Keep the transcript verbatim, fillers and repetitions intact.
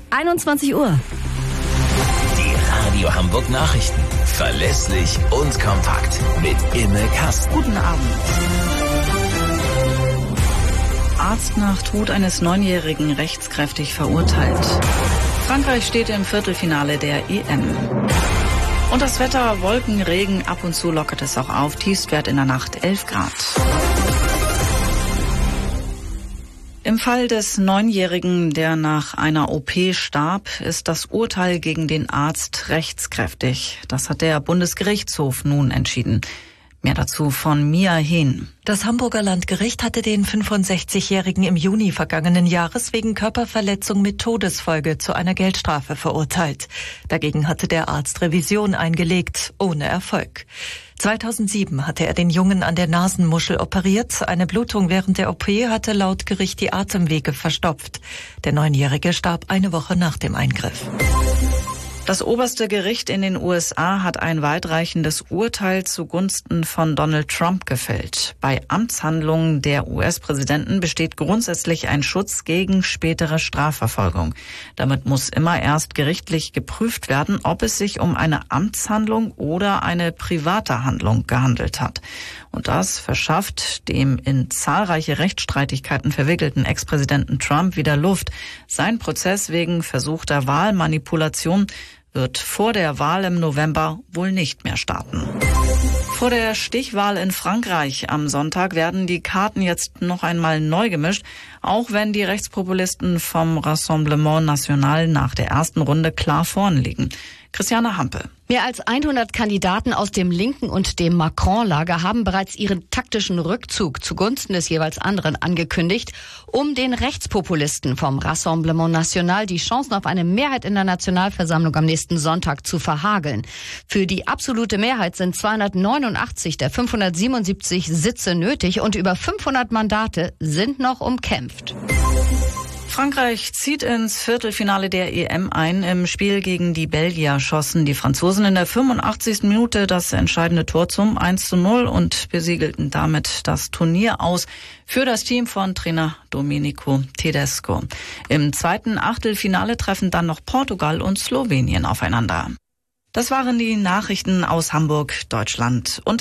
einundzwanzig Uhr. Die Radio Hamburg Nachrichten. Verlässlich und kompakt. Mit Imme Kasten. Guten Abend. Arzt nach Tod eines Neunjährigen rechtskräftig verurteilt. Frankreich steht im Viertelfinale der E M. Und das Wetter, Wolken, Regen, ab und zu lockert es auch auf. Tiefstwert in der Nacht elf Grad. Im Fall des Neunjährigen, der nach einer O P starb, ist das Urteil gegen den Arzt rechtskräftig. Das hat der Bundesgerichtshof nun entschieden. Mehr dazu von Mia Hehn. Das Hamburger Landgericht hatte den fünfundsechzigjährigen im Juni vergangenen Jahres wegen Körperverletzung mit Todesfolge zu einer Geldstrafe verurteilt. Dagegen hatte der Arzt Revision eingelegt, ohne Erfolg. zweitausendsieben hatte er den Jungen an der Nasenmuschel operiert. Eine Blutung während der O P hatte laut Gericht die Atemwege verstopft. Der Neunjährige starb eine Woche nach dem Eingriff. Das oberste Gericht in den U S A hat ein weitreichendes Urteil zugunsten von Donald Trump gefällt. Bei Amtshandlungen der U S-Präsidenten besteht grundsätzlich ein Schutz gegen spätere Strafverfolgung. Damit muss immer erst gerichtlich geprüft werden, ob es sich um eine Amtshandlung oder eine private Handlung gehandelt hat. Und das verschafft dem in zahlreiche Rechtsstreitigkeiten verwickelten Ex-Präsidenten Trump wieder Luft. Sein Prozess wegen versuchter Wahlmanipulation wird vor der Wahl im November wohl nicht mehr starten. Vor der Stichwahl in Frankreich am Sonntag werden die Karten jetzt noch einmal neu gemischt, auch wenn die Rechtspopulisten vom Rassemblement National nach der ersten Runde klar vorn liegen. Christiane Hampe. Mehr als hundert Kandidaten aus dem linken und dem Macron-Lager haben bereits ihren taktischen Rückzug zugunsten des jeweils anderen angekündigt, um den Rechtspopulisten vom Rassemblement National die Chancen auf eine Mehrheit in der Nationalversammlung am nächsten Sonntag zu verhageln. Für die absolute Mehrheit sind zweihundertneunundachtzig der fünfhundertsiebenundsiebzig Sitze nötig und über fünfhundert Mandate sind noch umkämpft. Frankreich zieht ins Viertelfinale der E M ein. Im Spiel gegen die Belgier schossen die Franzosen in der fünfundachtzigsten Minute das entscheidende Tor zum eins zu null und besiegelten damit das Turnier aus für das Team von Trainer Domenico Tedesco. Im zweiten Achtelfinale treffen dann noch Portugal und Slowenien aufeinander. Das waren die Nachrichten aus Hamburg, Deutschland und